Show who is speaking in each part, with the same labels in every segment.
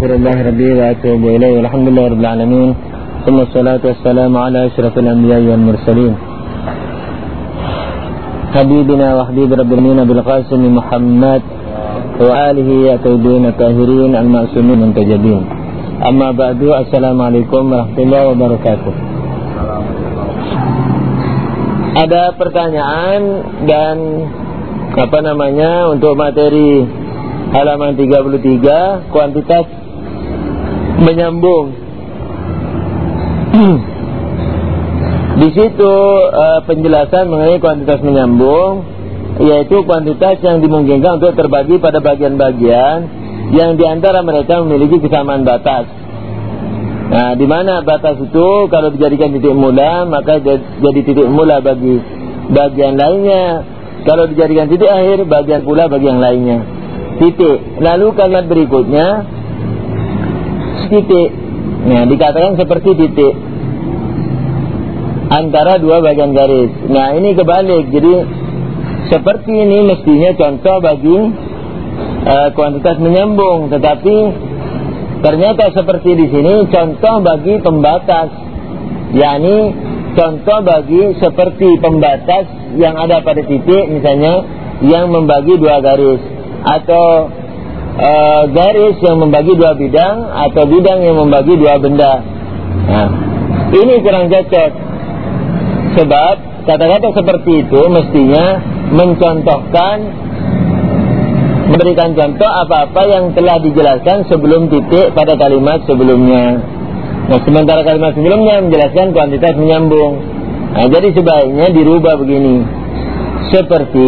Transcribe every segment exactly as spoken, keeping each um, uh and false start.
Speaker 1: Alhamdulillah rabbil wa atubu ilaihi walhamdulillahi rabbil alamin. Thumma salatu wassalamu ala asyrafil anbiya'i wal mursalin. Habibina wa habib rabbil alamin Abil Qasim Muhammad wa alihi at-tayyibin at-tahirin al-ma'sumin muntajabin. Amma ba'du, assalamualaikum warahmatullahi wabarakatuh. Ada pertanyaan dan apa namanya untuk materi halaman tiga puluh tiga, kuantitas menyambung. Di situ uh, penjelasan mengenai kuantitas menyambung, yaitu kuantitas yang dimungkinkan untuk terbagi pada bagian-bagian yang diantara mereka memiliki kesamaan batas. Nah, di mana batas itu kalau dijadikan titik mula, maka jadi titik mula bagi bagian lainnya. Kalau dijadikan titik akhir, bagian pula bagi yang lainnya. Titik. Lalu kalimat berikutnya titik. Nah, dikatakan seperti titik antara dua bagian garis. Nah, ini kebalik. Jadi seperti ini mestinya contoh bagi uh, kuantitas menyambung, tetapi ternyata seperti di sini contoh bagi pembatas, yakni contoh bagi seperti pembatas yang ada pada titik, misalnya yang membagi dua garis, atau e, garis yang membagi dua bidang, atau bidang yang membagi dua benda. Nah, ini kurang cocok, sebab kata-kata seperti itu mestinya mencontohkan, memberikan contoh apa-apa yang telah dijelaskan sebelum titik pada kalimat sebelumnya. Nah, sementara kalimat sebelumnya menjelaskan kuantitas menyambung. Nah, jadi sebaiknya dirubah begini, seperti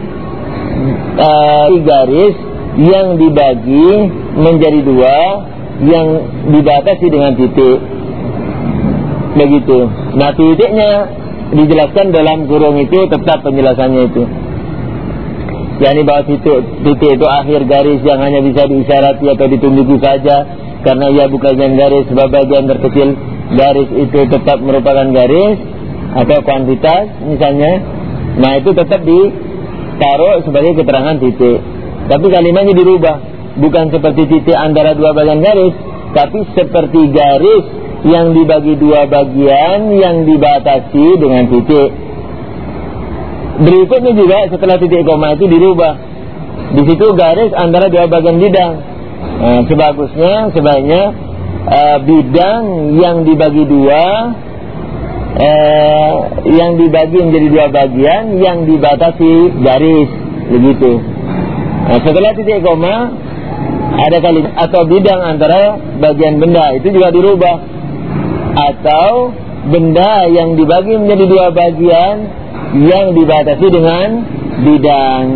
Speaker 1: uh, garis yang dibagi menjadi dua, yang dibatasi dengan titik. Begitu. Nah, titiknya dijelaskan dalam kurung itu, tetap penjelasannya itu, yakni bahwa titik, titik itu akhir garis yang hanya bisa diisyarati atau ditunjuki saja, karena ia bukan garis, sebab bagian terkecil garis itu tetap merupakan garis atau kuantitas misalnya. Nah, itu tetap ditaruh sebagai keterangan titik, tapi kalimatnya dirubah, bukan seperti titik antara dua bagian garis, tapi seperti garis yang dibagi dua bagian yang dibatasi dengan titik. Berikutnya juga setelah titik koma itu dirubah, di situ garis antara dua bagian bidang. Nah, sebagusnya sebaiknya uh, bidang yang dibagi dua, uh, yang dibagi menjadi dua bagian yang dibatasi garis, begitu. Nah, setelah titik koma ada kalimat atau bidang antara bagian benda, itu juga dirubah, atau benda yang dibagi menjadi dua bagian yang dibatasi dengan bidang.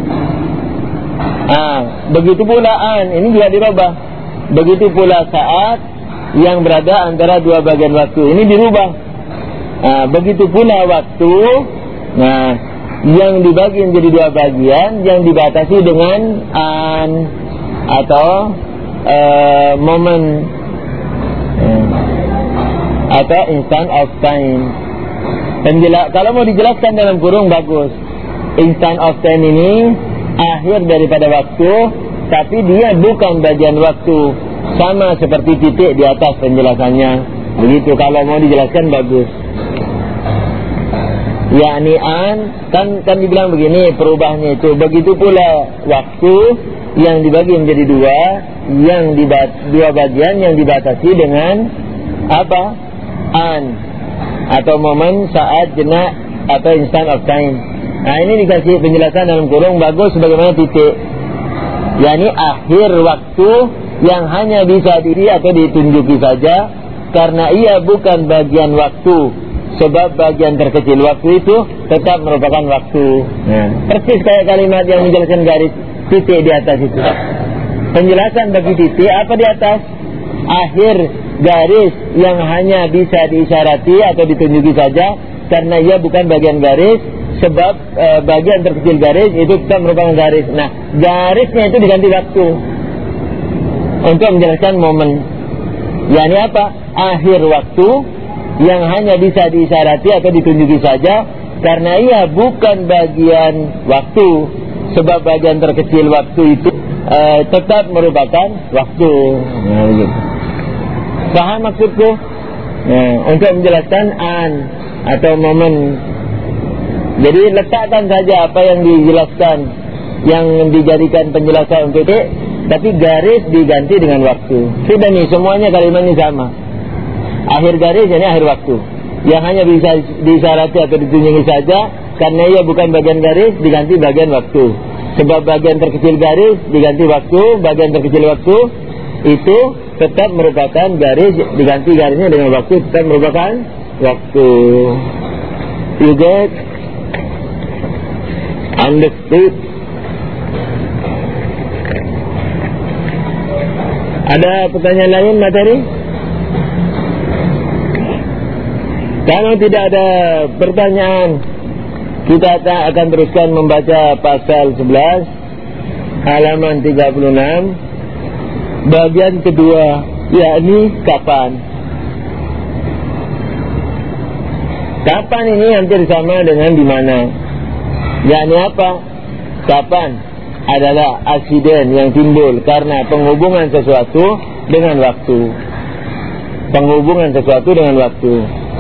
Speaker 1: Ah, begitu pula an, ini juga dirubah. Begitu pula saat yang berada antara dua bagian waktu, ini dirubah. Ah, begitu pula waktu, nah, yang dibagi menjadi dua bagian yang dibatasi dengan an atau uh, momen uh, atau instant of time. Penjela- kalau mau dijelaskan dalam kurung bagus, instant of time ini akhir daripada waktu, tapi dia bukan bagian waktu, sama seperti titik di atas penjelasannya. Begitu kalau mau dijelaskan bagus. Yakni an, kan kan dibilang begini perubahannya itu. Begitu pula waktu yang dibagi menjadi dua, yang dibat- dua bagian yang dibatasi dengan apa? An, atau momen, saat, jenak, atau instant of time. Nah, ini dikasih penjelasan dalam kurung bagus sebagaimana titik, yakni akhir waktu yang hanya bisa diri atau ditunjuki saja, karena ia bukan bagian waktu, sebab bagian terkecil waktu itu tetap merupakan waktu. Nah, persis kayak kalimat yang menjelaskan garis titik di atas itu. Penjelasan bagi titik apa di atas? Akhir garis yang hanya bisa diisyarati atau ditunjuki saja, karena ia bukan bagian garis, sebab e, bagian terkecil garis itu tetap merupakan garis. Nah, garisnya itu diganti waktu untuk menjelaskan momen, yakni apa? Akhir waktu yang hanya bisa diisyarati atau ditunjuki saja, karena ia bukan bagian waktu, sebab bagian terkecil waktu itu uh, tetap merupakan waktu. Nah, begitu. Paham maksudku? Nah, untuk menjelaskan an atau momen. Jadi letakkan saja apa yang dijelaskan, yang dijadikan penjelasan untuk itu, tapi garis diganti dengan waktu. Sudah nih, semuanya kalimat ini sama. Akhir garis ini akhir waktu. Yang hanya bisa disyaratkan atau ditunjuki saja, karena ia bukan bagian garis, diganti bagian waktu. Sebab bagian terkecil garis diganti waktu, bagian terkecil waktu itu tetap merupakan garis, diganti garisnya dengan waktu, tetap merupakan waktu. You get? Understood? Ada pertanyaan lain materi? Kalau tidak ada pertanyaan, kita akan teruskan membaca pasal sebelas halaman tiga puluh enam bagian kedua, yakni kapan. Kapan ini hampir sama dengan di mana. Yakni apa? Kapan adalah aksiden yang timbul karena penghubungan sesuatu dengan waktu. Penghubungan sesuatu dengan waktu.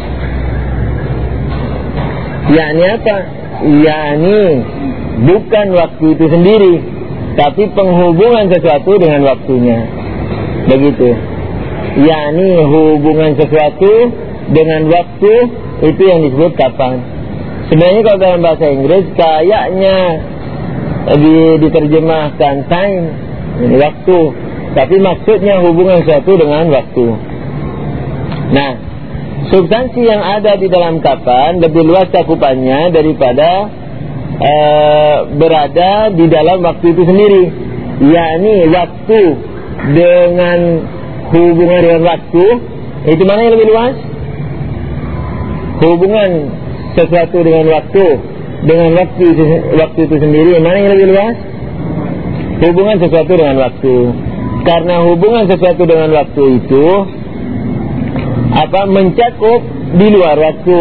Speaker 1: Yakni apa? Yakni bukan waktu itu sendiri, tapi penghubungan sesuatu dengan waktunya. Begitu. Yakni hubungan sesuatu dengan waktu, itu yang disebut kapan. Sebenarnya kalau dalam bahasa Inggris kayaknya di, diterjemahkan time, waktu, tapi maksudnya hubungan sesuatu dengan waktu. Nah, substansi yang ada di dalam kapan lebih luas cakupannya daripada uh, berada di dalam waktu itu sendiri. Yakni waktu dengan hubungan dengan waktu, itu mana yang lebih luas? Hubungan sesuatu dengan waktu dengan waktu itu, waktu itu sendiri, mana yang lebih luas? Hubungan sesuatu dengan waktu. Karena hubungan sesuatu dengan waktu itu apa mencakup di luar waktu,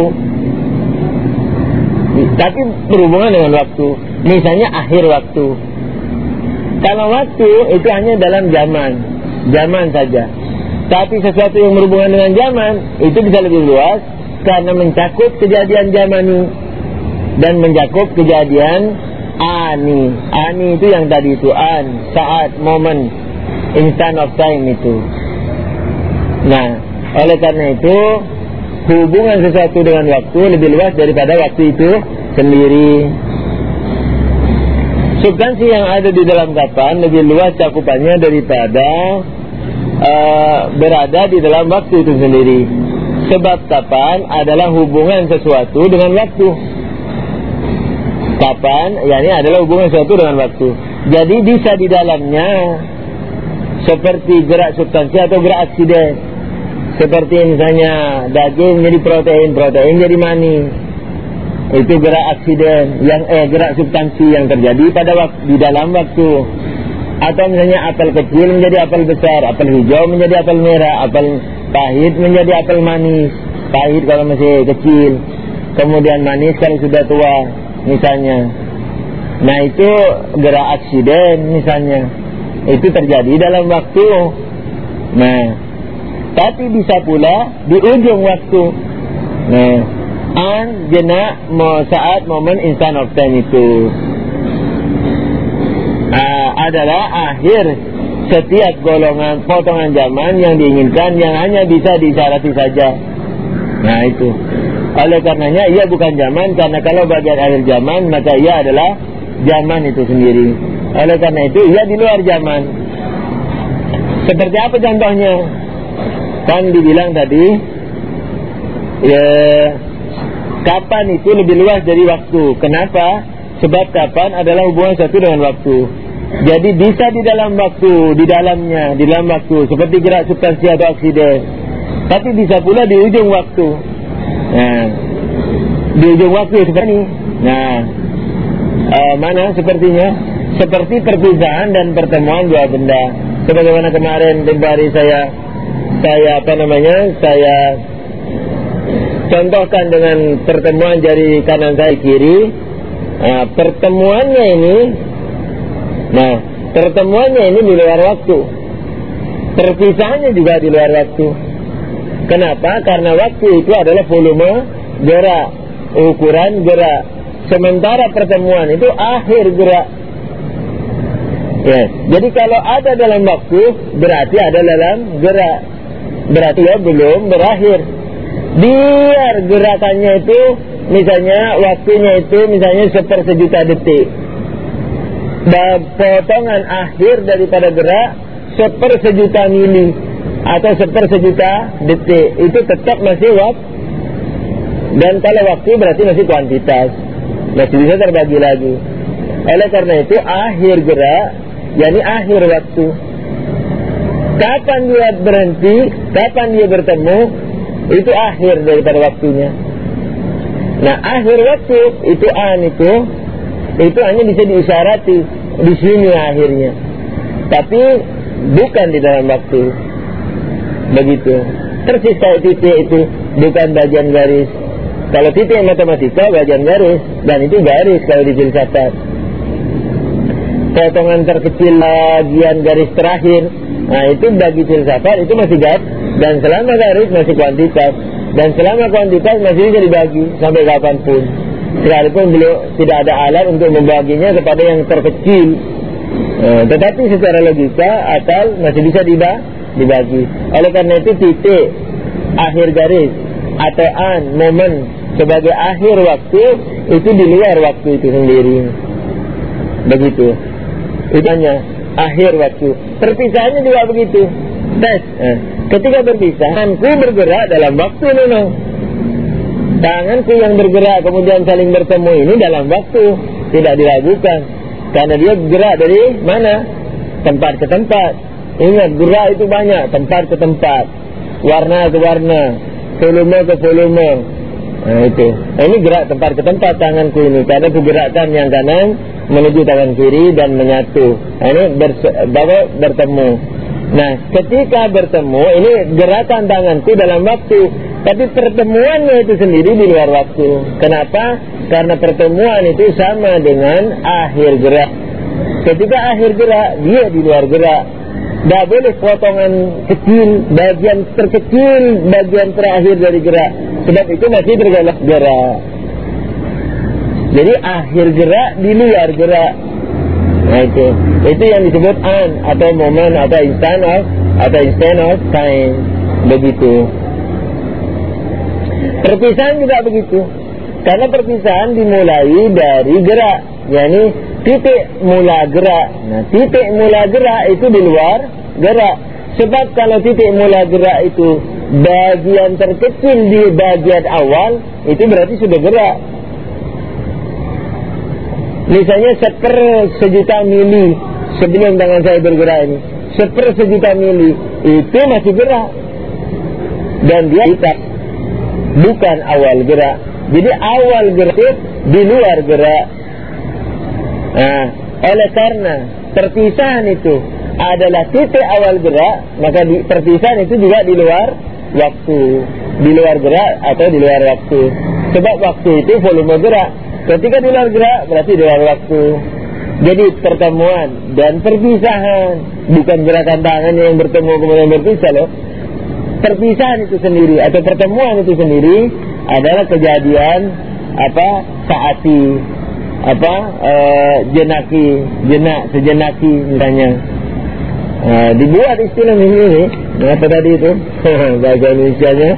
Speaker 1: tapi berhubungan dengan waktu. Misalnya akhir waktu. Kalau waktu itu hanya dalam zaman, zaman saja. Tapi sesuatu yang berhubungan dengan zaman itu bisa lebih luas karena mencakup kejadian zamani dan mencakup kejadian ani. Ani itu yang tadi itu, an, saat, moment, instant of time itu. Nah, oleh karena itu hubungan sesuatu dengan waktu lebih luas daripada waktu itu sendiri. Substansi yang ada di dalam kapan lebih luas cakupannya daripada uh, berada di dalam waktu itu sendiri. Sebab kapan adalah hubungan sesuatu dengan waktu. Kapan, yakni adalah hubungan sesuatu dengan waktu. Jadi bisa di dalamnya seperti gerak substansi atau gerak aksiden. Seperti misalnya daging menjadi protein, protein jadi mani. Itu gerak aksiden, yang eh gerak substansi yang terjadi pada waktu, di dalam waktu. Atau misalnya apel kecil menjadi apel besar, apel hijau menjadi apel merah, apel pahit menjadi apel manis. Pahit kalau masih kecil, kemudian manis kalau sudah tua, misalnya. Nah itu gerak aksiden misalnya. Itu terjadi dalam waktu. Nah, tapi bisa pula di ujung waktu. Nah, an, jena, mo, saat, momen, instant of time itu uh, adalah akhir setiap golongan potongan zaman yang diinginkan, yang hanya bisa disyarati saja. Nah itu. Oleh karenanya ia bukan zaman, karena kalau bagian akhir zaman maka ia adalah zaman itu sendiri. Oleh karena itu ia di luar zaman. Seperti apa contohnya? Kan dibilang tadi ya, kapan itu lebih luas dari waktu. Kenapa? Sebab kapan adalah hubungan satu dengan waktu. Jadi bisa di dalam waktu, di dalamnya, di dalam waktu, seperti gerak substansi atau aksiden. Tapi bisa pula di ujung waktu. Nah, di ujung waktu seperti ini. Nah, uh, mana sepertinya? Seperti perpisahan dan pertemuan dua benda. Sebagaimana kemarin tempoh hari saya saya apa namanya saya contohkan dengan pertemuan jari kanan saya kiri. Nah, pertemuannya ini, nah pertemuannya ini di luar waktu, perpisahannya juga di luar waktu. Kenapa? Karena waktu itu adalah volume gerak, ukuran gerak. Sementara pertemuan itu akhir gerak. Ya, jadi kalau ada dalam waktu berarti ada dalam gerak. Berarti ya belum berakhir. Biar gerakannya itu, misalnya waktunya itu misalnya sepersejuta detik, dan potongan akhir daripada gerak sepersejuta mili atau sepersejuta detik, itu tetap masih waktu. Dan kalau waktu berarti masih kuantitas, masih bisa terbagi lagi. Oleh karena itu akhir gerak, yakni akhir waktu. Kapan dia berhenti, kapan dia bertemu, itu akhir daripada waktunya. Nah, akhir waktu itu an itu itu hanya bisa diisyarati di sini akhirnya, tapi bukan di dalam waktu. Begitu. Persis kayak titik itu bukan bagian garis. Kalau titik matematika bagian garis, dan itu garis kalau di filsafat. Potongan terkecil bagian garis terakhir, nah itu bagi filsafat itu masih garis, dan selama garis masih kuantitas, dan selama kuantitas masih bisa dibagi sampai kapanpun. Sekalipun beliau tidak ada alat untuk membaginya kepada yang terkecil, nah, tetapi secara logika akal masih bisa dibagi. Oleh karena itu titik akhir garis atau an momen sebagai akhir waktu itu di luar waktu itu sendiri. Begitu. Itu hanya akhir waktu. Perpisahannya juga begitu. Tes. Nah, ketika berpisah, tanganku bergerak dalam waktu memang. Tanganku yang bergerak kemudian saling bertemu ini dalam waktu, tidak diragukan. Karena dia gerak dari mana? Tempat ke tempat. Ingat, gerak itu banyak, tempat ke tempat, warna ke warna, volume ke volume. Nah itu. Nah, ini gerak tempat ke tempat tanganku ini, karena aku gerakkan yang kanan menuju tangan kiri dan menyatu. Nah, ini baru bertemu. Nah, ketika bertemu ini gerakan tanganku dalam waktu, tapi pertemuannya itu sendiri di luar waktu. Kenapa? Karena pertemuan itu sama dengan akhir gerak. Ketika akhir gerak, dia di luar gerak. Tidak boleh potongan kecil, bagian terkecil, bagian terakhir dari gerak. Sebab itu masih bergerak gerak. Jadi akhir gerak di luar gerak. Nah itu, itu yang disebut an atau moment atau instant of atau instant of time. Begitu. Perpisahan juga begitu. Karena perpisahan dimulai dari gerak, yakni titik mula gerak. Nah, titik mula gerak itu di luar gerak. Sebab kalau titik mula gerak itu bagian terkecil di bagian awal, itu berarti sudah gerak. Misalnya seper sejuta mili sebelum tangan saya bergerak ini, seper sejuta mili itu masih gerak, dan dia tidak, bukan awal gerak. Jadi awal gerak itu di luar gerak. Nah, oleh karena perpisahan itu adalah titik awal gerak, maka di, perpisahan itu juga di luar waktu, di luar gerak atau di luar waktu. Sebab waktu itu volume gerak. Ketika di luar gerak berarti di luar waktu. Jadi pertemuan dan perpisahan, bukan gerakan tangannya yang bertemu kemudian berpisah loh. Perpisahan itu sendiri atau pertemuan itu sendiri adalah kejadian apa saati, apa e, jenaki, jenak sejenaki misalnya. E, dibuat istilah ini, apa tadi itu bahasa Indonesianya,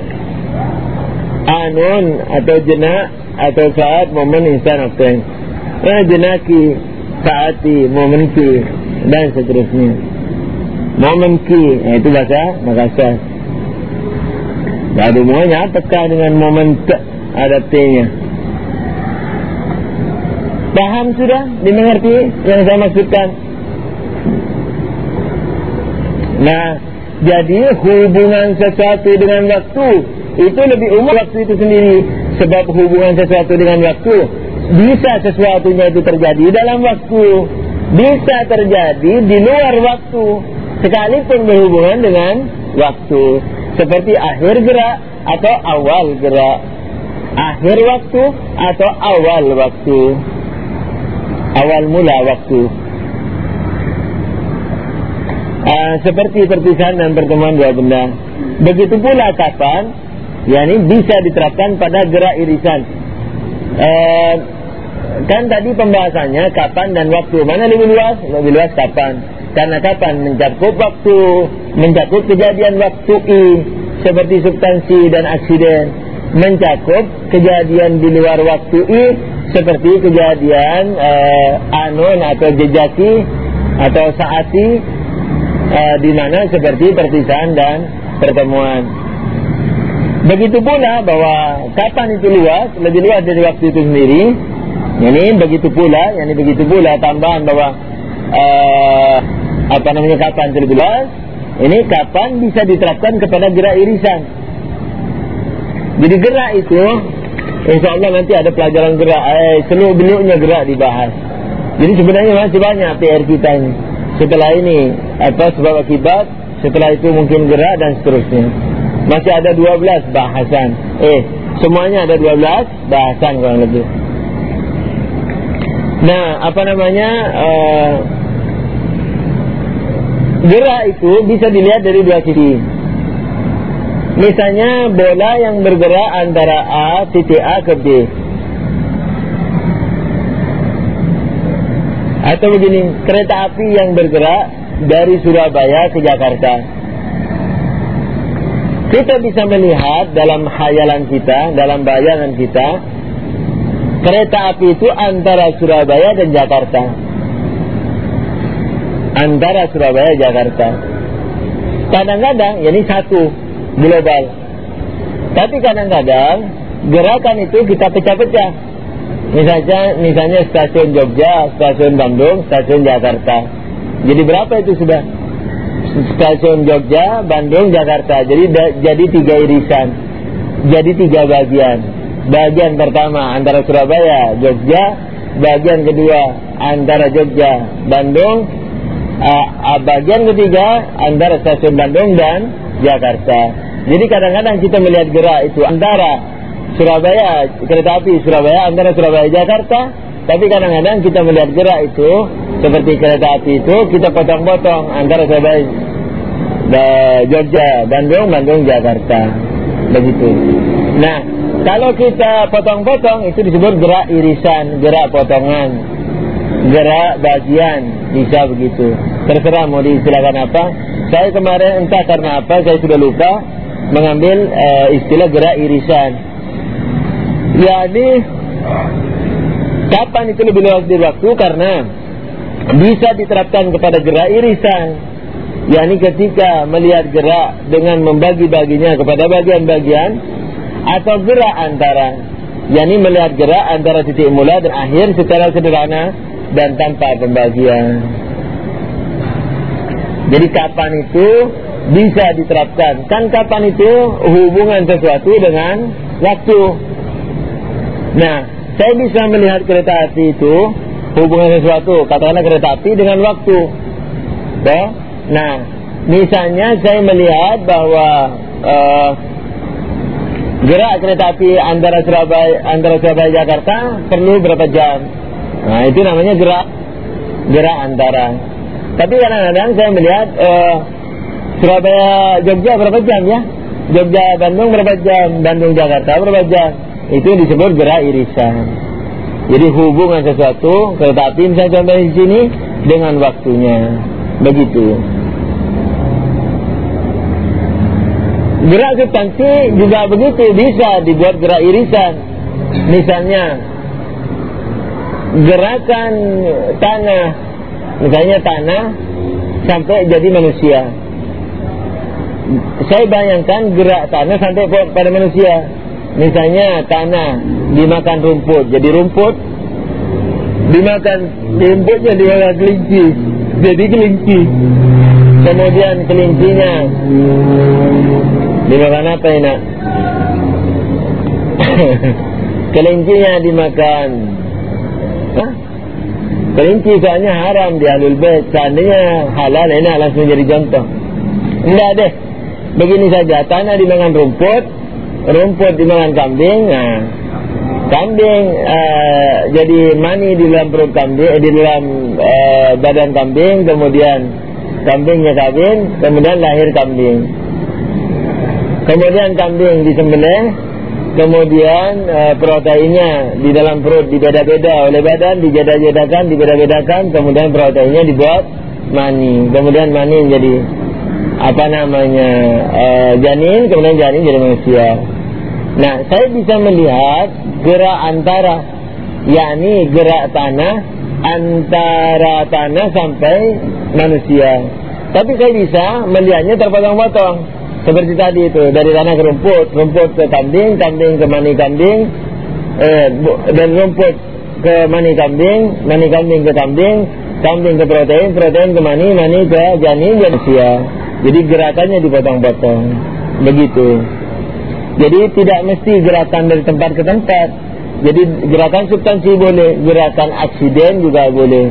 Speaker 1: anun atau jenak atau saat momen instan of time. Eh, jenaki, saati, momen ki dan seterusnya. Momen ki, eh, itu bahasa Makassar. Ada hubungannya apakah dengan momen ke ada T-nya? Paham sudah? Dimengerti yang saya maksudkan? Nah, jadi hubungan sesuatu dengan waktu itu lebih umum waktu itu sendiri. Sebab hubungan sesuatu dengan waktu, bisa sesuatunya itu terjadi dalam waktu, bisa terjadi di luar waktu, sekalipun berhubungan dengan waktu. Seperti akhir gerak atau awal gerak, akhir waktu atau awal waktu, awal mula waktu. uh, seperti perpisahan dan pertemuan dua benda. Begitu pula kapan, yakni bisa diterapkan pada gerak irisan. uh, Kan tadi pembahasannya kapan dan waktu. Mana lebih luas? Lebih luas kapan. Karena kapan mencakup waktu, mencakup kejadian waktu I, seperti substansi dan aksiden. Mencakup kejadian di luar waktu I, seperti kejadian uh, anon atau jejaki atau saati, uh, di mana seperti perpisahan dan pertemuan. Begitu pula bahwa kapan itu luas, lebih luas dari waktu itu sendiri. Ini begitu pula, ini begitu pula tambahan bahwa uh, apa namanya kapan itu lebih luas. Ini kapan bisa diterapkan kepada gerak irisan. Jadi gerak itu, insya Allah nanti ada pelajaran gerak, eh, seluruh benuknya gerak dibahas. Jadi sebenarnya masih banyak P R kita ini. Setelah ini apa sebab akibat, setelah itu mungkin gerak dan seterusnya. Masih ada dua belas bahasan. Eh, semuanya ada dua belas bahasan kurang lebih. Nah, apa namanya, uh, gerak itu bisa dilihat dari dua sisi. Misalnya bola yang bergerak antara A, titik A ke B. Atau begini, kereta api yang bergerak dari Surabaya ke Jakarta. Kita bisa melihat dalam khayalan kita, dalam bayangan kita, kereta api itu antara Surabaya dan Jakarta. Antara Surabaya dan Jakarta. Kadang-kadang, ini satu global. Tapi kadang-kadang gerakan itu kita pecah-pecah. Misalnya, misalnya stasiun Jogja, stasiun Bandung, stasiun Jakarta. Jadi berapa itu sudah? Stasiun Jogja, Bandung, Jakarta. Jadi jadi tiga irisan. Jadi tiga bagian. Bagian pertama antara Surabaya, Jogja. Bagian kedua antara Jogja, Bandung. uh, Bagian ketiga antara stasiun Bandung dan Jakarta. Jadi kadang-kadang kita melihat gerak itu antara Surabaya, kereta api Surabaya, antara Surabaya Jakarta. Tapi kadang-kadang kita melihat gerak itu seperti kereta api itu kita potong-potong antara Surabaya, Jogja, Bandung, Bandung, Jakarta. Begitu. Nah, kalau kita potong-potong itu disebut gerak irisan, gerak potongan, gerak bagian, bisa begitu. Terserah mau diistilahkan apa. Saya kemarin entah karena apa saya sudah lupa mengambil uh, istilah gerak irisan. Jadi kapan itu lebih luas dari waktu karena bisa diterapkan kepada gerak irisan. yakni ketika melihat gerak dengan membagi-baginya kepada bagian-bagian, atau gerak antara, yakni melihat gerak antara titik mula dan akhir secara sederhana dan tanpa pembagian. Jadi kapan itu bisa diterapkan? Kan kapan itu hubungan sesuatu dengan waktu. Nah, saya bisa melihat kereta api itu hubungan sesuatu, katakanlah kereta api dengan waktu. Tuh? Nah, misalnya saya melihat bahwa uh, gerak kereta api antara Surabaya antara Surabaya Jakarta perlu berapa jam. Nah, itu namanya gerak gerak antara. Tapi kadang-kadang saya melihat uh, Surabaya Jogja berapa jam ya? Jogja Bandung berapa jam? Bandung Jakarta berapa jam? Itu disebut gerak irisan. Jadi hubungan sesuatu kereta api misalnya contoh di sini dengan waktunya. Begitu. Gerak substansi juga begitu, bisa dibuat gerak irisan. Misalnya gerakan tanah, misalnya tanah sampai jadi manusia. Saya bayangkan gerak tanah sampai pada manusia. Misalnya tanah dimakan rumput, jadi rumput. Dimakan rumputnya dimakan kelinci, jadi kelinci. Kemudian kelincinya dimakan apa ya nak? Kelincinya dimakan. Hah? Kelinci soalnya haram di Ahlul Bait. Seandainya halal, ini langsung jadi contoh. Enggak deh. Begini saja, tanah dimakan rumput, rumput dimakan kambing. Nah, kambing uh, jadi mani di dalam perut kambing, di dalam uh, badan kambing, kemudian kambingnya kawin, kemudian lahir kambing. Kemudian kambing disembelih, kemudian e, proteinnya di dalam perut dibeda-beda oleh badan, dijeda-jedakan, dibeda-bedakan, kemudian proteinnya dibuat mani, kemudian mani menjadi apa namanya e, janin, kemudian janin jadi manusia. Nah, saya bisa melihat gerak antara, yakni gerak tanah antara tanah sampai manusia. Tapi saya bisa melihatnya terpotong-potong. Seperti tadi itu, dari tanah ke rumput, rumput ke kambing, kambing ke mani kambing, eh, dan rumput ke mani kambing, mani kambing ke kambing, kambing ke protein, protein ke mani, mani ke janin, manusia. Jadi gerakannya dipotong-potong. Begitu. Jadi tidak mesti gerakan dari tempat ke tempat. Jadi gerakan substansi boleh, gerakan aksiden juga boleh.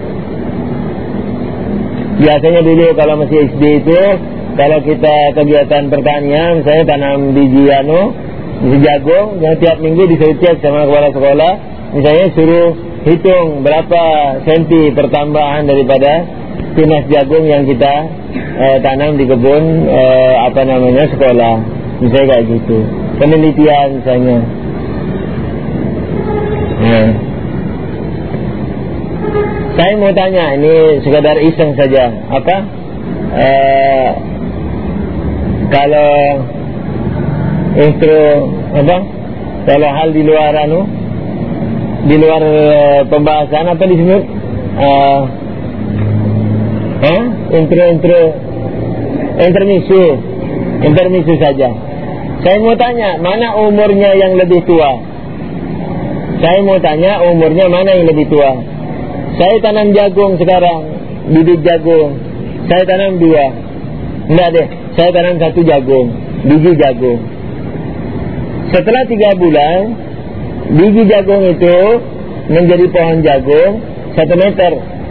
Speaker 1: Biasanya dulu kalau masih S D itu, kalau kita kegiatan pertanian, saya tanam biji anu, biji jagung, yang tiap minggu disuruh cek sama kepala sekolah, misalnya suruh hitung berapa senti pertambahan daripada tunas jagung yang kita eh, tanam di kebun eh, apa namanya sekolah, misalnya kayak gitu, penelitian misalnya. Nah, saya mau tanya, ini sekadar iseng saja, apa? Eh, Kalau intro apa? Kalau hal di luar anu, di luar uh, pembahasan apa disebut? Uh, eh? Intro intro intermisu, intermisu saja. Saya mau tanya, mana umurnya yang lebih tua? Saya mau tanya, umurnya mana yang lebih tua? Saya tanam jagung sekarang, bibit jagung. Saya tanam dua. Enggak deh. Saya tanam satu jagung, biji jagung. Setelah tiga bulan, biji jagung itu menjadi pohon jagung satu meter.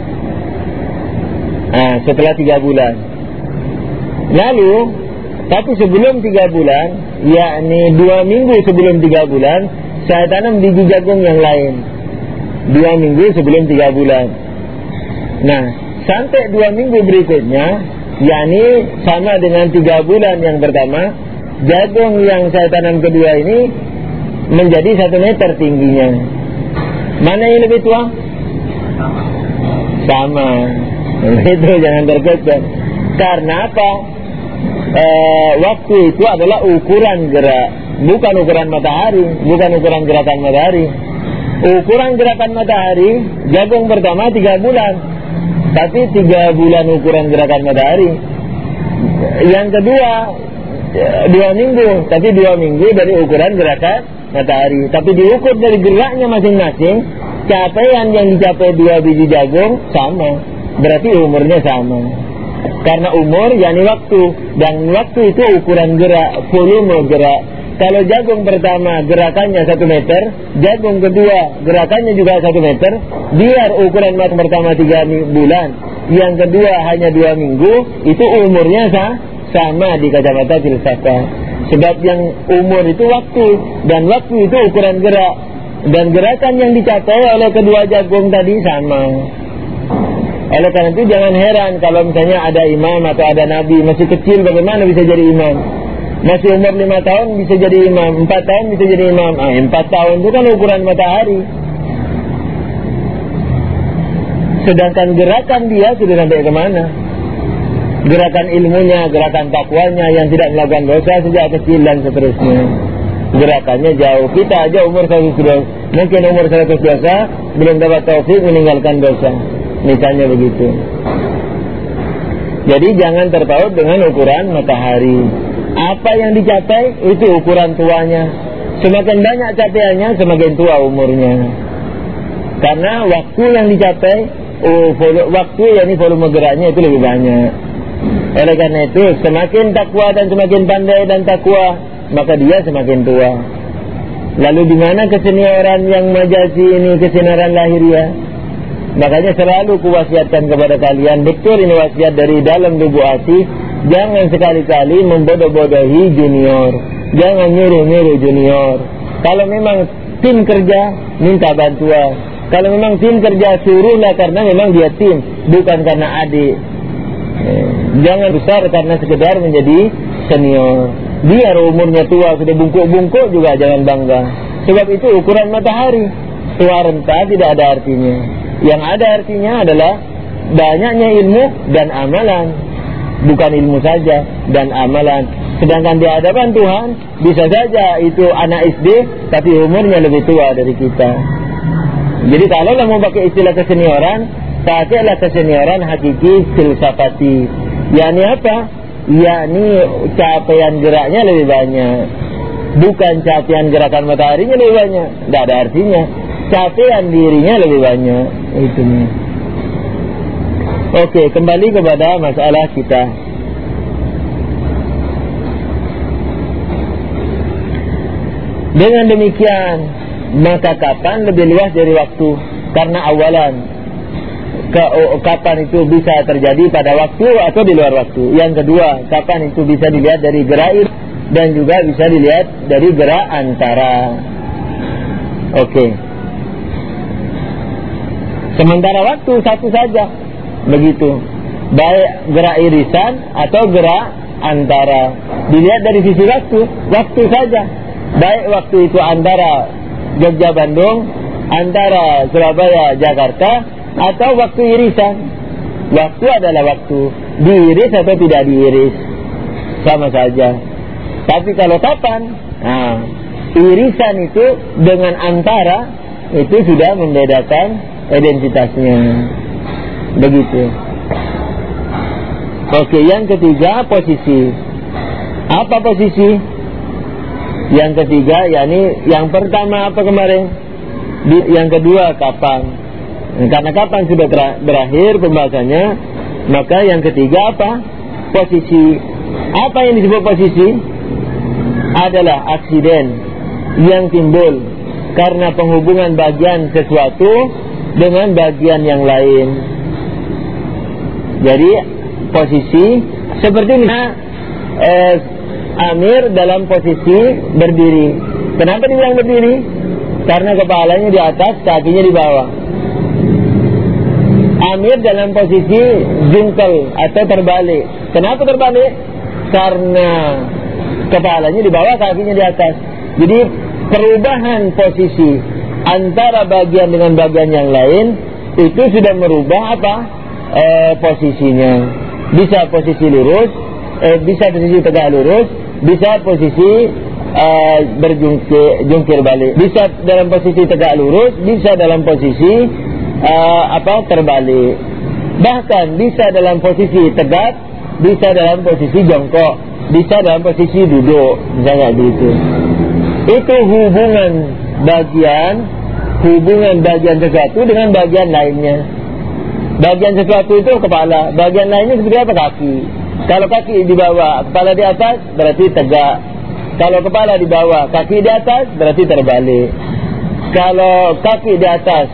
Speaker 1: Nah, setelah tiga bulan. Lalu, tapi sebelum tiga bulan, yakni dua minggu sebelum tiga bulan, saya tanam biji jagung yang lain. Dua minggu sebelum tiga bulan. Nah, sampai dua minggu berikutnya, yakni sama dengan tiga bulan yang pertama, jagung yang saya tanam kedua ini menjadi satu meter tingginya. Mana yang lebih tua? Sama. Itu jangan terkecoh. Karena apa? E, waktu itu adalah ukuran gerak, bukan ukuran matahari, bukan ukuran gerakan matahari. Ukuran gerakan matahari, jagung pertama tiga bulan. Tapi tiga bulan ukuran gerakan matahari. Yang kedua dua minggu, tapi dua minggu dari ukuran gerakan matahari. Tapi diukur dari geraknya masing-masing, capaian yang dicapai dua biji jagung sama. Berarti umurnya sama. Karena umur yakni waktu, dan waktu itu ukuran gerak, volume gerak. Kalau jagung pertama gerakannya satu meter, jagung kedua gerakannya juga satu meter, biar ukuran mat pertama tiga bulan, yang kedua hanya dua minggu, itu umurnya sah, sama di kacamata filsafat. Sebab yang umur itu waktu, dan waktu itu ukuran gerak, dan gerakan yang dicapai oleh kedua jagung tadi sama. Oleh karena itu jangan heran kalau misalnya ada imam atau ada nabi masih kecil, bagaimana bisa jadi imam? Masih umur lima tahun bisa jadi imam, empat tahun bisa jadi imam. Ah, empat tahun itu kan ukuran matahari. Sedangkan gerakan dia sudah sampai kemana? Gerakan ilmunya, gerakan takwanya yang tidak melakukan dosa sejak kecil dan seterusnya. Gerakannya jauh. Kita aja umur seratus dosa, mungkin umur seratus dosa belum dapat taufik meninggalkan dosa. Misalnya begitu. Jadi jangan terpaut dengan ukuran matahari. Apa yang dicapai itu ukuran tuanya. Semakin banyak capaiannya, semakin tua umurnya. Karena waktu yang dicapai, oh, waktu yang ini volume geraknya itu lebih banyak. Oleh karena itu, semakin takwa dan semakin pandai dan takwa, maka dia semakin tua. Lalu di mana keseniaran yang majazi ini, keseniaran lahiriah? Makanya selalu kuwasiatkan kepada kalian, betul ini wasiat dari dalam tubuh hati, jangan sekali-kali membodoh-bodohi junior, jangan nyuruh-nyuruh junior. Kalau memang tim kerja, minta bantuan. Kalau memang tim kerja, suruhlah karena memang dia tim, bukan karena adik. Jangan besar karena sekedar menjadi senior. Biar umurnya tua sudah bungkuk-bungkuk juga jangan bangga. Sebab itu ukuran matahari, tua renta tidak ada artinya. Yang ada artinya adalah banyaknya ilmu dan amalan. Bukan ilmu saja dan amalan. Sedangkan di hadapan Tuhan bisa saja itu anak S D tapi umurnya lebih tua dari kita. Jadi kalau mau pakai istilah kesenioran, pakailah kesenioran hakiki filsafati. yakni apa? Yakni capaian geraknya lebih banyak, bukan capaian gerakan mataharinya lebih banyak. Tidak ada artinya. Capaian dirinya lebih banyak. Itu. Oke, kembali kepada masalah kita. Dengan demikian, maka kapan lebih luas dari waktu? Karena awalan, ke, kapan itu bisa terjadi pada waktu atau di luar waktu. Yang kedua, kapan itu bisa dilihat dari gerak dan juga bisa dilihat dari gerak antara. Oke. Sementara waktu satu saja, begitu. Baik gerak irisan atau gerak antara. Dilihat dari sisi waktu, waktu saja. Baik waktu itu antara Jogja Bandung, antara Surabaya Jakarta, atau waktu irisan. Waktu adalah waktu, diiris atau tidak diiris sama saja. Tapi kalau kapan, nah, irisan itu dengan antara itu sudah membedakan identitasnya. Begitu. Oke, yang ketiga posisi. Apa posisi? Yang ketiga, yakni yang pertama apa kemarin? Yang kedua kapan? Karena kapan sudah berakhir pembahasannya, maka yang ketiga apa? Posisi. Apa yang disebut posisi? Adalah aksiden yang timbul karena penghubungan bagian sesuatu dengan bagian yang lain. Jadi posisi seperti misalnya eh, Amir dalam posisi berdiri. Kenapa dibilang berdiri? Karena kepalanya di atas, kakinya di bawah. Amir dalam posisi jungkel atau terbalik. Kenapa terbalik? Karena kepalanya di bawah, kakinya di atas. Jadi perubahan posisi antara bagian dengan bagian yang lain itu sudah merubah apa? E, posisinya. Bisa posisi lurus, e, bisa posisi tegak lurus, bisa posisi uh, berjungkir jungkir balik, bisa dalam posisi tegak lurus, bisa dalam posisi uh, apa terbalik, bahkan bisa dalam posisi tegak, bisa dalam posisi jongkok, bisa dalam posisi duduk, misalnya gitu. Itu hubungan bagian hubungan bagian sesuatu dengan bagian lainnya. Bagian sesuatu itu kepala, bagian lainnya seperti apa? Kaki. Kalau kaki di bawah, kepala di atas, berarti tegak. Kalau kepala di bawah, kaki di atas, berarti terbalik. Kalau kaki di atas,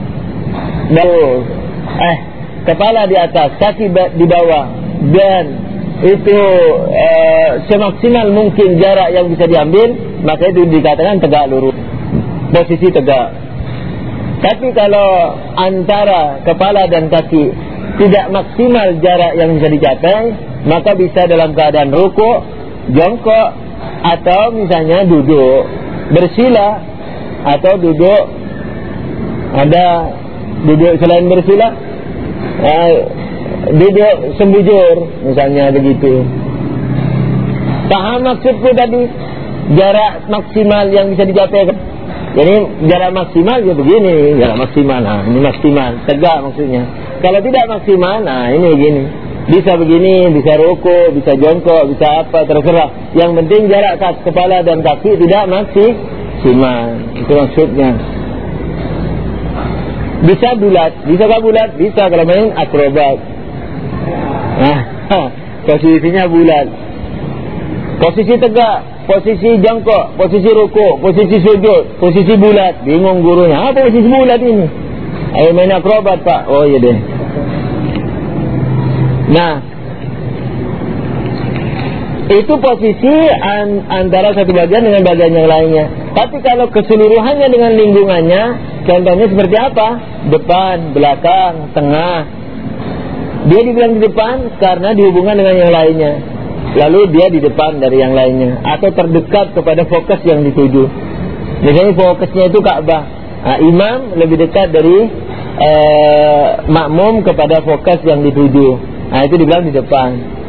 Speaker 1: eh, kepala di atas, kaki di bawah, dan itu eh, semaksimal mungkin jarak yang bisa diambil, maka itu dikatakan tegak lurus, posisi tegak. Tapi kalau antara kepala dan kaki tidak maksimal jarak yang bisa dicapai, maka bisa dalam keadaan rukuk, jongkok, atau misalnya duduk bersila, atau duduk ada duduk selain bersila, eh, duduk sembujur, misalnya begitu. Paham maksudku tadi? Jarak maksimal yang bisa dicapai. Jadi jarak maksimal ya begini, jarak maksimal, nah ini maksimal, tegak maksudnya. Kalau tidak maksimal, nah ini begini. Bisa begini, bisa rukuk, bisa jongkok, bisa apa, terserah. Yang penting jarak kepala dan kaki tidak maksimal. Itu maksudnya. Bisa bulat, bisa gak bulat? Bisa kalau main akrobat. Nah, posisinya bulat. Posisi tegak, posisi jongkok, posisi rukuk, posisi sujud, posisi bulat. Bingung gurunya, apa posisi bulat ini? Ayo main akrobat, Pak. Oh iya deh. Nah, itu posisi an, antara satu bagian dengan bagian yang lainnya. Tapi kalau keseluruhannya dengan lingkungannya, contohnya seperti apa? Depan, belakang, tengah. Dia dibilang di depan karena dihubungkan dengan yang lainnya. Lalu dia di depan dari yang lainnya, atau terdekat kepada fokus yang dituju. Misalnya fokusnya itu Ka'bah, nah, imam lebih dekat dari eh, makmum kepada fokus yang dituju. Nah, itu dibilang di depan.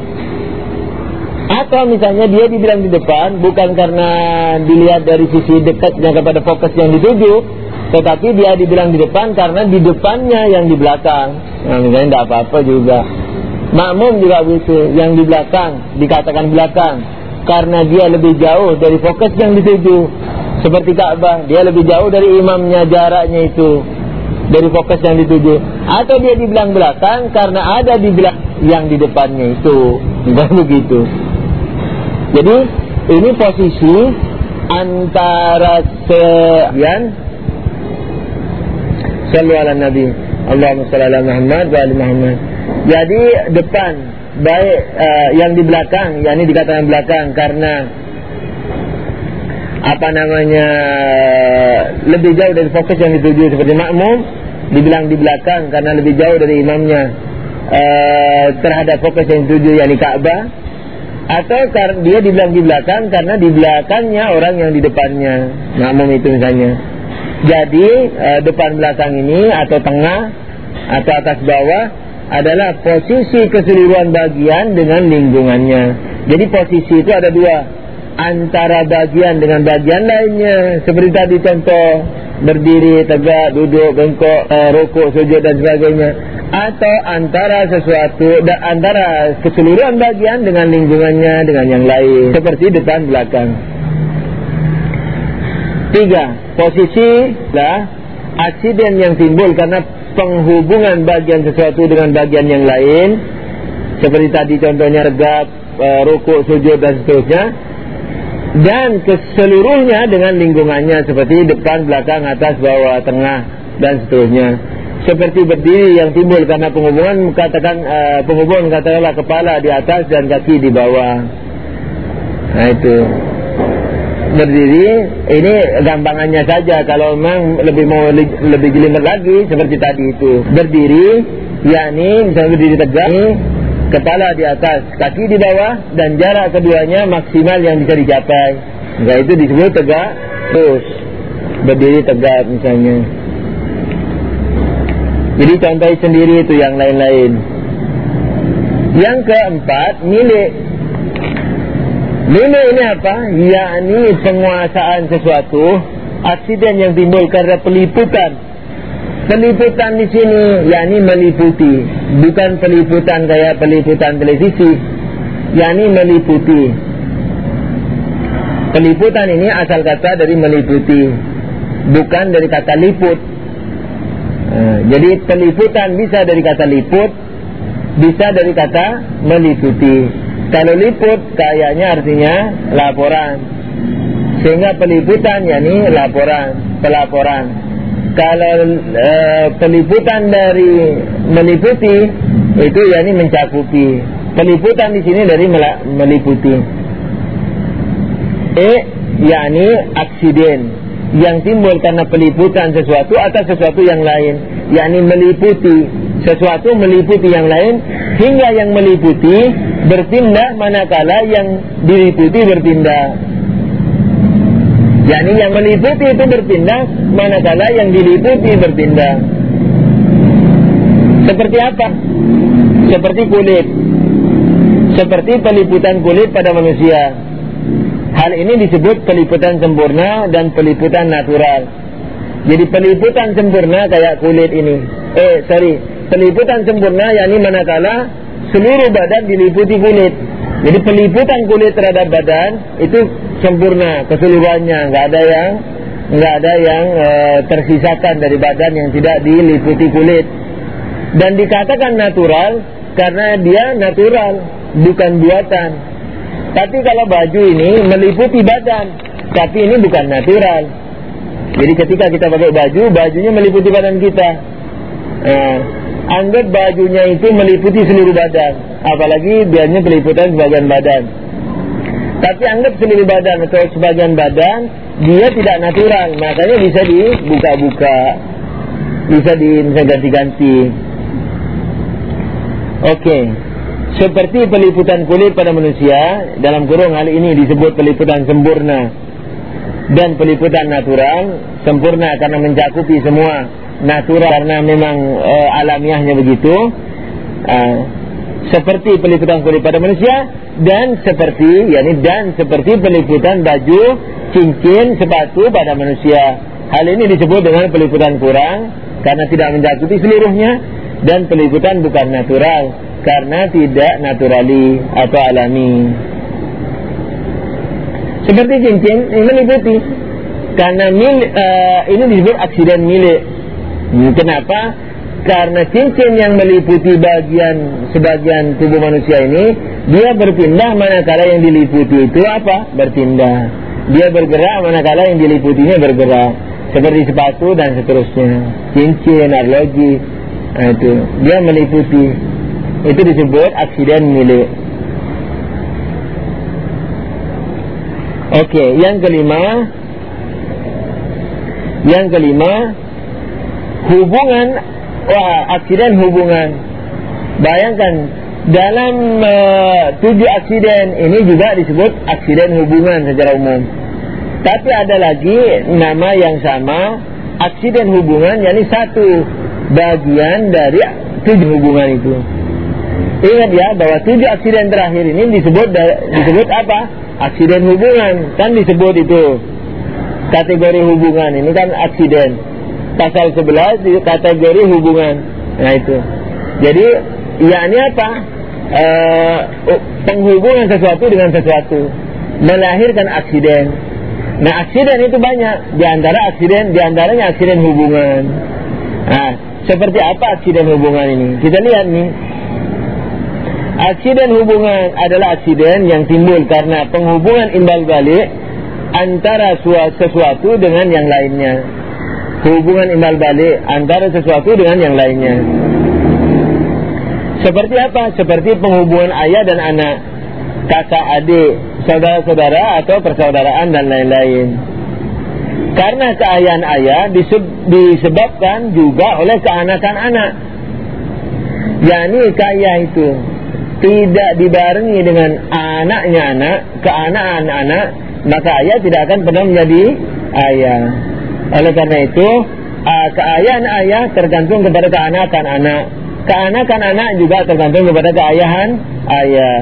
Speaker 1: Atau misalnya dia dibilang di depan bukan karena dilihat dari sisi dekatnya kepada fokus yang dituju, tetapi dia dibilang di depan karena di depannya yang di belakang. Nah, misalnya tidak apa-apa juga. Makmum juga begitu, yang di belakang dikatakan belakang karena dia lebih jauh dari fokus yang dituju. Seperti Ka'bah, dia lebih jauh dari imamnya, jaraknya itu dari fokus yang dituju. Atau dia dibilang belakang karena ada di belakang yang di depannya itu. Bukan begitu. Jadi ini posisi antara sekian. Sallu ala Nabi, Allahumma salli ala Muhammad wa ali Muhammad. Jadi depan baik uh, yang di belakang, yakni dikatakan belakang karena apa namanya lebih jauh dari fokus yang dituju, seperti makmum dibilang di belakang karena lebih jauh dari imamnya uh, terhadap fokus yang dituju, yakni Ka'bah. Atau karena dia dibilang di belakang karena di belakangnya orang yang di depannya, makmum itu misalnya. Jadi uh, depan belakang ini atau tengah atau atas bawah adalah posisi keseluruhan bagian dengan lingkungannya. Jadi posisi itu ada dua, antara bagian dengan bagian lainnya, seperti tadi contoh berdiri, tegak, duduk, bengkok, eh, rukuk, sujud dan sebagainya. Atau antara sesuatu dan antara keseluruhan bagian dengan lingkungannya, dengan yang lain, seperti depan belakang. Tiga, posisi lah aksiden yang timbul karena penghubungan bagian sesuatu dengan bagian yang lain, seperti tadi contohnya regap, e, rukuk, sujud dan seterusnya, dan keseluruhnya dengan lingkungannya, seperti depan, belakang, atas, bawah, tengah dan seterusnya. Seperti berdiri yang timbul karena penghubungan, katakan e, penghubungan katakanlah kepala di atas dan kaki di bawah. Nah itu berdiri, ini gampangannya saja. Kalau memang lebih mau lebih jelimet lagi, seperti tadi itu berdiri, yakni misalnya berdiri tegak, kepala di atas, kaki di bawah, dan jarak keduanya maksimal yang bisa dicapai. Nah itu disebut tegak terus, berdiri tegak misalnya. Jadi contoh sendiri itu yang lain-lain. Yang keempat, milik. Milik ini apa? Yakni penguasaan sesuatu, aksiden yang timbul karena peliputan. Peliputan di sini yakni meliputi, bukan peliputan kayak peliputan televisi, yakni meliputi. Peliputan ini asal kata dari meliputi, bukan dari kata liput. Nah, jadi peliputan bisa dari kata liput, bisa dari kata meliputi. Kalau liput kayaknya artinya laporan, sehingga peliputan yakni laporan, pelaporan. Kalau e, peliputan dari meliputi itu yakni mencakupi. Peliputan di sini dari meliputi. E yakni aksiden yang timbul karena peliputan sesuatu atau sesuatu yang lain, yakni meliputi sesuatu, meliputi yang lain, hingga yang meliputi bertindak manakala yang diliputi bertindak. yakni yang meliputi itu bertindak manakala yang diliputi bertindak. Seperti apa? Seperti kulit, seperti peliputan kulit pada manusia. Hal ini disebut peliputan sempurna dan peliputan natural. Jadi peliputan sempurna kayak kulit ini, eh sorry, peliputan sempurna yakni manakala seluruh badan diliputi kulit. Jadi peliputan kulit terhadap badan itu sempurna keseluruhannya, nggak ada yang nggak ada yang e, tersisakan dari badan yang tidak diliputi kulit. Dan dikatakan natural karena dia natural, bukan buatan. Tapi kalau baju ini meliputi badan, tapi ini bukan natural. Jadi ketika kita pakai baju, bajunya meliputi badan kita. Nah, anggap bajunya itu meliputi seluruh badan, apalagi biasanya peliputan sebagian badan. Tapi anggap seluruh badan atau sebagian badan, dia tidak natural, makanya bisa dibuka-buka, bisa di ganti-ganti. Oke. Seperti peliputan kulit pada manusia, dalam kurung hal ini disebut peliputan sempurna dan peliputan natural. Sempurna karena mencakupi semua, natural karena memang e, alamiahnya begitu. e, Seperti peliputan kulit pada manusia, dan seperti yakni dan seperti peliputan baju, cincin, sepatu pada manusia. Hal ini disebut dengan peliputan kurang karena tidak mencakupi seluruhnya, dan peliputan bukan natural karena tidak naturali atau alami. Seperti cincin ini meliputi karena mil, uh, ini disebut aksiden milik. Kenapa? Karena cincin yang meliputi bagian sebagian tubuh manusia ini, dia berpindah manakala yang diliputi itu apa? Berpindah. Dia bergerak manakala yang diliputinya bergerak. Seperti sepatu dan seterusnya. Cincin, arloji, nah itu dia meliputi. Itu disebut aksiden milik. Oke, yang kelima, yang kelima hubungan, wah, aksiden hubungan. Bayangkan dalam uh, tujuh aksiden ini juga disebut aksiden hubungan secara umum. Tapi ada lagi nama yang sama, aksiden hubungan, yakni satu bagian dari tujuh hubungan itu. Ingat ya bahwa tujuh aksiden terakhir ini disebut disebut apa? Aksiden hubungan. Kan disebut itu kategori hubungan, ini kan aksiden. Pasal sebelas di kategori hubungan. Nah itu. Jadi yakni apa? E, penghubungan sesuatu dengan sesuatu melahirkan aksiden. Nah, aksiden itu banyak. Di antara aksiden, di antaranya aksiden hubungan. Nah, seperti apa aksiden hubungan ini? Kita lihat nih. Aksiden hubungan adalah aksiden yang timbul karena penghubungan imbal balik antara sesuatu dengan yang lainnya. Hubungan imbal balik antara sesuatu dengan yang lainnya. Seperti apa? Seperti penghubungan ayah dan anak, kakak adik, saudara-saudara atau persaudaraan dan lain-lain. Karena keayaan ayah disebabkan juga oleh keanakan anak. yakni kaya itu tidak dibarengi dengan anaknya anak, keanaan anak, maka ayah tidak akan pernah menjadi ayah. Oleh karena itu, keayaan ayah tergantung kepada keanakan anak, keanakan anak juga tergantung kepada keayahan ayah.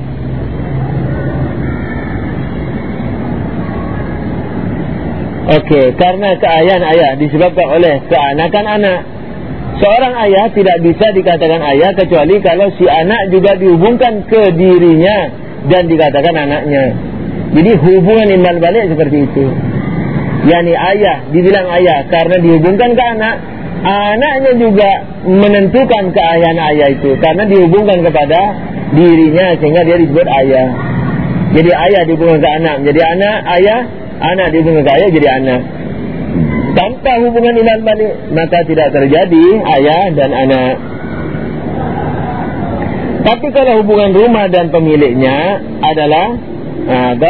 Speaker 1: Oke, karena keayaan ayah disebabkan oleh keanakan anak. Seorang ayah tidak bisa dikatakan ayah kecuali kalau si anak juga dihubungkan ke dirinya dan dikatakan anaknya. Jadi hubungan imbal balik seperti itu. Yani ayah dibilang ayah karena dihubungkan ke anak, anaknya juga menentukan keayahan ayah itu karena dihubungkan kepada dirinya sehingga dia disebut ayah. Jadi ayah dihubungkan ke anak menjadi anak, ayah, anak dihubungkan ke ayah jadi anak. Tanpa hubungan imbal balik maka tidak terjadi ayah dan anak. Tapi kalau hubungan rumah dan pemiliknya adalah apa?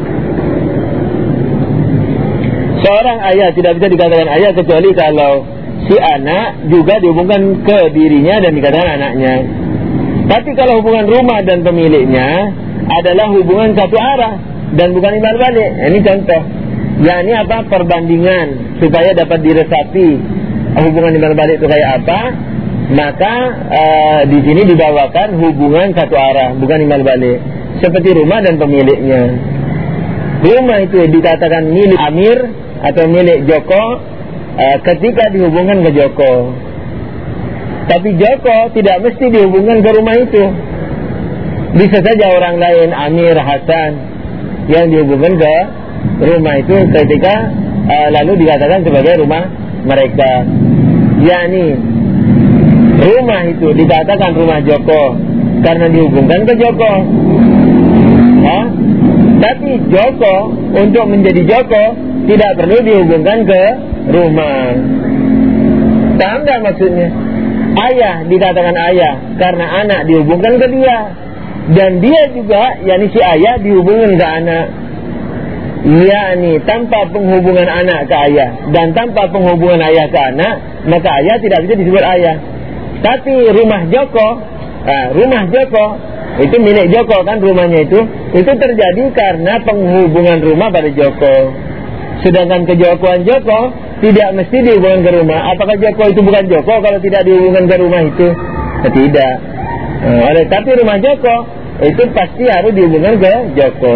Speaker 1: Seorang ayah tidak bisa dikatakan ayah kecuali kalau si anak juga dihubungkan ke dirinya dan dikatakan anaknya. Tapi kalau hubungan rumah dan pemiliknya adalah hubungan satu arah dan bukan imbal balik. Ini contoh. Ya ini apa? Perbandingan supaya dapat diresapi hubungan imbal balik itu kayak apa. Maka uh, di sini dibawakan hubungan satu arah, bukan imbal balik. Seperti rumah dan pemiliknya. Rumah itu dikatakan milik Amir atau milik Joko uh, ketika dihubungkan ke Joko. Tapi Joko tidak mesti dihubungkan ke rumah itu. Bisa saja orang lain, Amir, Hasan, yang dihubungkan ke rumah itu ketika uh, lalu dikatakan sebagai rumah mereka. Yani rumah itu dikatakan rumah Joko karena dihubungkan ke Joko. Hah? Tapi Joko untuk menjadi Joko tidak perlu dihubungkan ke rumah. Paham tak maksudnya? Ayah dikatakan ayah karena anak dihubungkan ke dia, dan dia juga yakni si ayah dihubungkan ke anak. yakni tanpa penghubungan anak ke ayah dan tanpa penghubungan ayah ke anak, maka ayah tidak bisa disebut ayah. Tapi rumah Joko Nah, rumah Joko itu milik Joko kan, rumahnya itu itu terjadi karena penghubungan rumah pada Joko. Sedangkan kejokoan Joko tidak mesti dihubungkan ke rumah. Apakah Joko itu bukan Joko kalau tidak dihubungkan ke rumah itu? Nah, tidak. Nah, oleh tapi rumah Joko itu pasti harus dihubungkan ke Joko.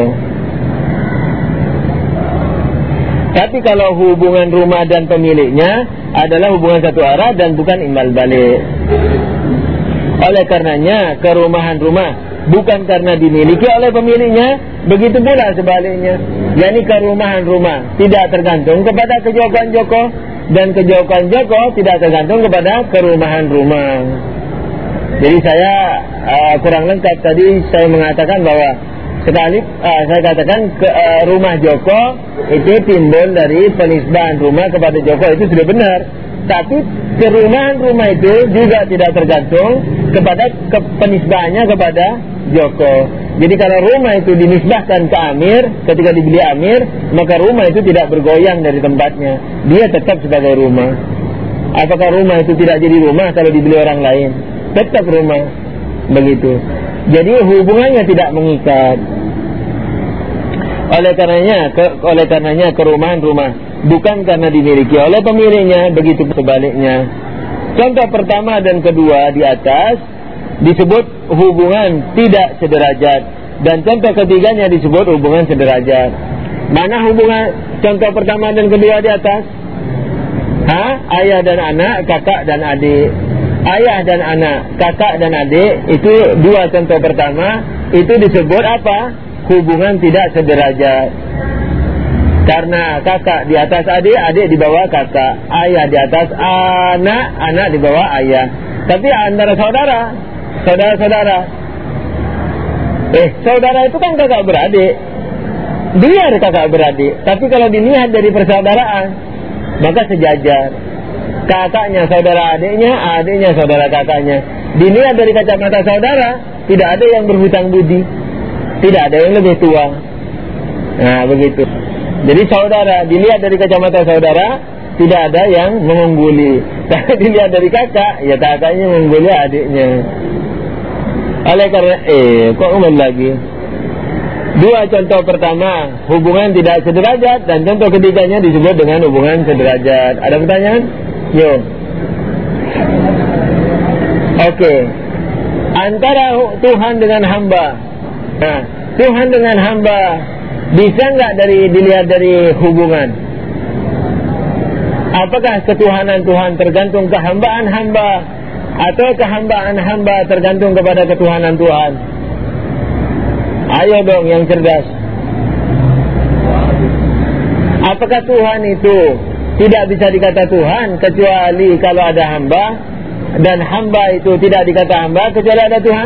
Speaker 1: Tapi kalau hubungan rumah dan pemiliknya adalah hubungan satu arah dan bukan imbal balik. Oleh karenanya kerumahan rumah bukan karena dimiliki oleh pemiliknya, begitu pula sebaliknya. Yani kerumahan rumah tidak tergantung kepada kejokohan Joko, dan kejokohan Joko tidak tergantung kepada kerumahan rumah. Jadi saya uh, kurang lengkap tadi saya mengatakan bahwa sekali uh, saya katakan ke, uh, rumah Joko itu timbul dari penisbahan rumah kepada Joko, itu sudah benar. Tapi kerumahan rumah itu juga tidak tergantung kepada ke, penisbahannya kepada Joko. Jadi kalau rumah itu dinisbahkan ke Amir, ketika dibeli Amir, maka rumah itu tidak bergoyang dari tempatnya, dia tetap sebagai rumah. Apakah rumah itu tidak jadi rumah kalau dibeli orang lain? Tetap rumah, begitu. Jadi hubungannya tidak mengikat. Oleh karenanya, ke, oleh karenanya kerumahan rumah bukan karena dimiliki oleh pemiliknya, begitu sebaliknya. Contoh pertama dan kedua di atas disebut hubungan tidak sederajat, dan contoh ketiganya disebut hubungan sederajat. Mana hubungan contoh pertama dan kedua di atas? Ha? Ayah dan anak, kakak dan adik. Ayah dan anak, kakak dan adik, itu dua contoh pertama. Itu disebut apa? Hubungan tidak sederajat. Karena kakak di atas adik, adik di bawah kakak, ayah di atas anak, anak di bawah ayah. Tapi antara saudara, saudara-saudara, eh saudara itu kan kakak beradik, biar kakak beradik. Tapi kalau dilihat dari persaudaraan, maka sejajar. Kakaknya saudara adiknya, adiknya saudara kakaknya. Dilihat dari kacamata saudara, tidak ada yang berhutang budi, tidak ada yang lebih tua. Nah begitu. Jadi saudara dilihat dari kacamata saudara, tidak ada yang mengungguli. Tapi dilihat dari kakak, ya kakaknya mengungguli adiknya. Oleh karena eh kok ulang lagi. Dua contoh pertama hubungan tidak sederajat, dan contoh ketiganya disebut dengan hubungan sederajat. Ada pertanyaan? Yo. Oke. Antara Tuhan dengan hamba. Nah, Tuhan dengan hamba bisa nggak dari dilihat dari hubungan? Apakah ketuhanan Tuhan tergantung kehambaan hamba, atau kehambaan hamba tergantung kepada ketuhanan Tuhan? Ayo dong yang cerdas. Apakah Tuhan itu tidak bisa dikata Tuhan kecuali kalau ada hamba, dan hamba itu tidak dikata hamba kecuali ada Tuhan?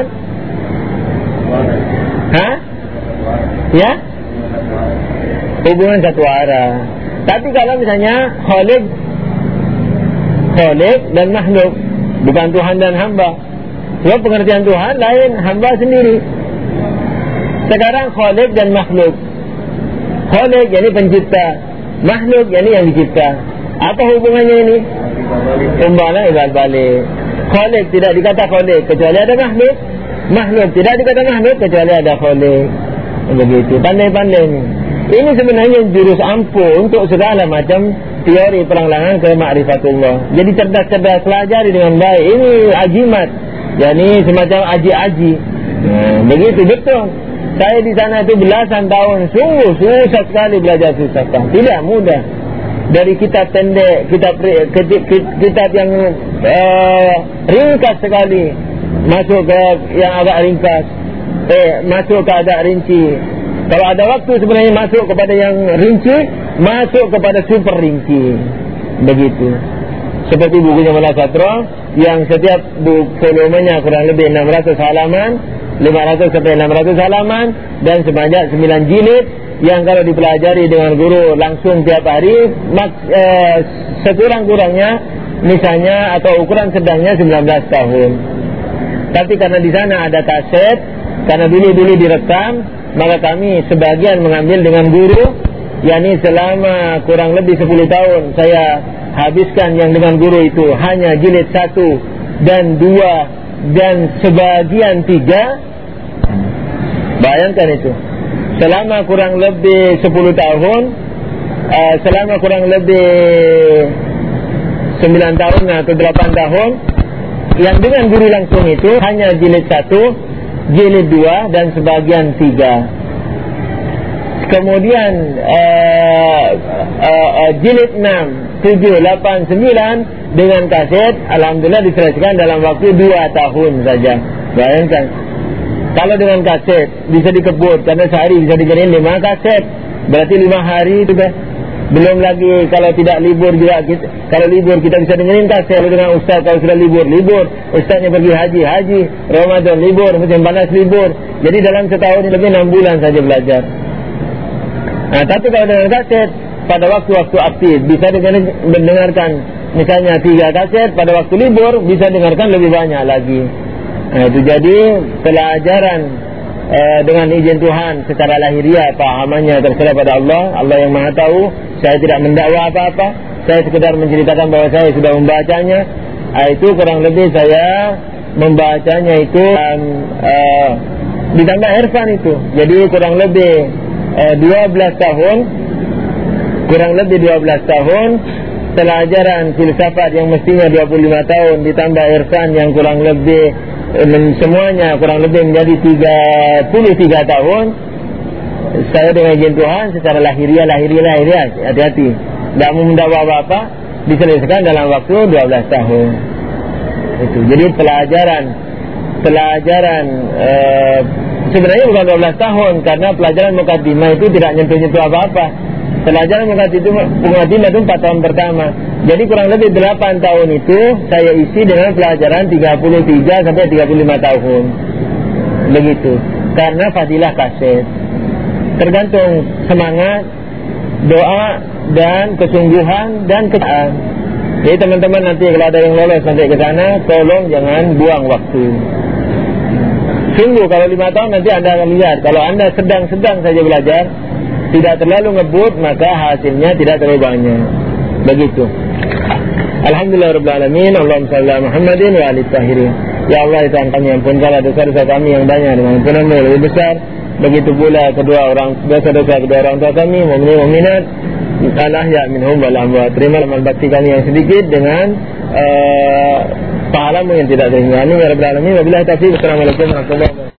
Speaker 1: Hah? Ya? Hubungan satu arah. Tapi kalau misalnya Khalik Khalik dan makhluk, bukan Tuhan dan hamba. Sebab pengertian Tuhan lain, hamba sendiri. Sekarang Khalik dan makhluk. Khalik yani pencipta, makhluk yani yang dicipta. Apa hubungannya ini? Umpama ibal balik. Khalik tidak dikata Khalik kecuali ada makhluk, makhluk tidak dikata makhluk kecuali ada Khalik. Begitu, pandai-pandai ini. Ini sebenarnya jurus ampuh untuk segala macam teori peranglangan ke ma'rifatullah. Jadi cerdas-cerdas, pelajari dengan baik. Ini ajimat, yakni semacam aji-aji. Nah, begitu betul. Saya di sana itu belasan tahun, sungguh susah sekali belajar filsafat. Tidak mudah. Dari kitab pendek, kitab kitab yang uh, ringkas sekali, masuk ke yang agak ringkas, eh masuk ke agak rinci. Kalau ada waktu sebenarnya masuk kepada yang rinci, masuk kepada super rinci. Begitu. Seperti bukunya Mullah Satro yang setiap buku volumenya kurang lebih enam ratus halaman, lima ratus sampai enam ratus halaman, dan sebanyak sembilan jilid yang kalau dipelajari dengan guru langsung tiap hari, mak, eh, sekurang-kurangnya misalnya atau ukuran sedangnya sembilan belas tahun. Tapi karena di sana ada kaset, karena dulu-dulu direkam, maka kami sebagian mengambil dengan guru, yakni selama kurang lebih sepuluh tahun saya habiskan yang dengan guru itu hanya jilid satu dan dua dan sebagian tiga. Bayangkan itu, selama kurang lebih sepuluh tahun, uh, selama kurang lebih sembilan tahun atau delapan tahun, yang dengan guru langsung itu hanya jilid satu, jilid dua, dan sebagian tiga. Kemudian uh, uh, uh, jilid enam, tujuh, delapan, sembilan dengan kaset, alhamdulillah diselesaikan dalam waktu dua tahun saja. Bayangkan, kalau dengan kaset bisa dikebut, karena sehari bisa dikirim lima kaset, berarti lima hari itu dah. Belum lagi kalau tidak libur juga, kita, kalau libur kita bisa dengerin kaset. Kalau dengan ustaz, kalau sudah libur, libur. Ustaznya pergi haji, haji. Ramadan libur, musim panas libur. Jadi dalam setahun lebih enam bulan saja belajar. Nah, tapi kalau dengan kaset, pada waktu-waktu aktif bisa mendengarkan misalnya tiga kaset, pada waktu libur bisa dengarkan lebih banyak lagi. Nah, itu jadi pelajaran eh, dengan izin Tuhan secara lahiriah, pahamannya terserah pada Allah, Allah yang Maha Tahu. Saya tidak mendakwa apa-apa, saya sekedar menceritakan bahwa saya sudah membacanya. Nah, itu kurang lebih saya membacanya itu um, uh, ditambah irfan itu. Jadi kurang lebih uh, dua belas tahun, kurang lebih dua belas tahun pelajaran filsafat yang mestinya dua puluh lima tahun ditambah irfan yang kurang lebih um, semuanya kurang lebih menjadi tiga puluh tiga tahun. Saya dengan izin Tuhan secara lahiriah, lahiriah, lahiriah, hati-hati, tidak mau mendakwa apa-apa, diselesaikan dalam waktu dua belas tahun. Itu. Jadi pelajaran, pelajaran ee, sebenarnya bukan dua belas tahun, karena pelajaran mukaddimah itu tidak nyentuh-nyentuh apa-apa. Pelajaran mukaddimah itu empat tahun pertama. Jadi kurang lebih delapan tahun itu saya isi dengan pelajaran tiga puluh tiga sampai tiga puluh lima tahun. Begitu. Karena fadilah kaset. Tergantung semangat, doa, dan kesungguhan dan kesaan. Jadi teman-teman nanti kalau ada yang lolos sampai ke sana, tolong jangan buang waktu. Sungguh kalau lima tahun nanti anda akan lihat, kalau anda sedang-sedang saja belajar, tidak terlalu ngebut, maka hasilnya tidak terlalu banyak. Begitu. Alhamdulillah Rabbil Alamin. Allahumma shalli ala Muhammadin wa alihi tahirin. Ya Allah, itu kami ampunkanlah dosa-dosa kami yang banyak dengan ampunanmu yang lebih besar. Begitu pula kedua orang dosa-dosa kedua orang tua kami, mukminin mukminat, al-ahya minhum wal amwat. Terima amal bakti kami yang sedikit dengan uh, pahalamu yang tidak terhingga. Amin ya rabbal alamin. Wabillahi taufiq. Wassalamualaikum warahmatullahi wabarakatuh.